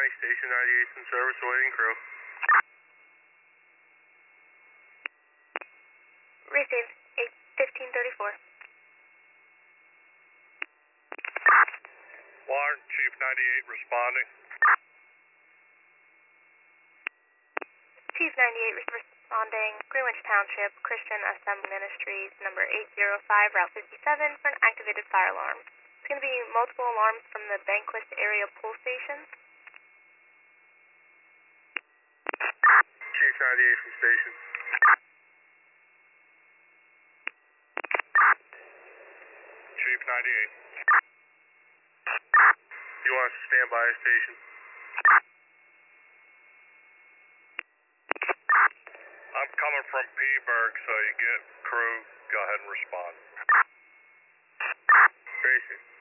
Station 98's in service, awaiting crew. Received, 8:15:34. Warren, Chief 98 responding. Chief 98 responding, Greenwich Township, Christian Assembly Ministries, number 805, Route 57, for an activated fire alarm. It's going to be multiple alarms from the Banquist area pull station. Chief 98 from station. Chief 98. You want us to stand by station? I'm coming from Peaburg, so you get crew, go ahead and respond. Tracy.